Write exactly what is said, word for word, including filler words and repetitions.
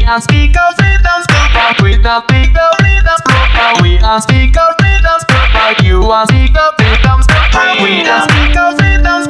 are speak of rhythms, but we don't speak the rhythms, but we are speak of rhythms, but you are speak of rhythms, but we don't speak of rhythms,